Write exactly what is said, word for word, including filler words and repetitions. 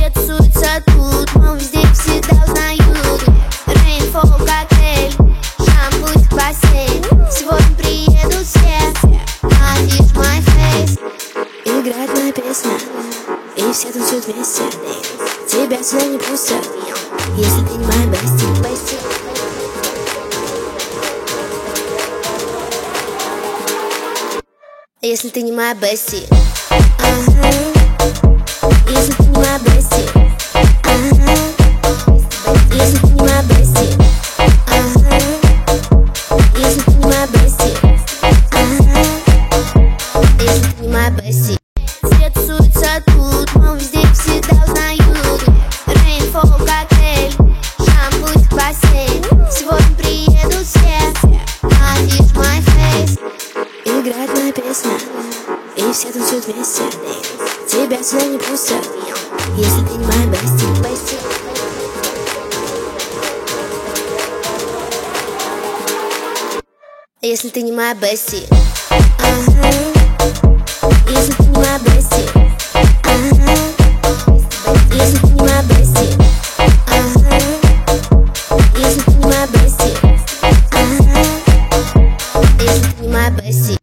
Все тусуются тут, но везде всегда узнают. Рейнфол, коктейль, шампунь, бассейн. Сегодня приедут все, видишь my face. Играет моя песня, и все танцуют вместе. Тебя сюда не пустят, если ты не моя бести, бести. Если ты не моя бести, ага. Если ты не моя бести, ага. Если ты не моя бести, ага. Если ты не моя бести, ага. Если ты не моя бести. Все тусуются тут, но везде всегда узнают. Рейнфол, коктейль, шампунь, бассейн. Сегодня приедут все, видишь my face. Играет моя песня, и все танцуют вместе. Тебя сюда не пустят, если ты не моя бести, бести. Если ты не моя бести, ага.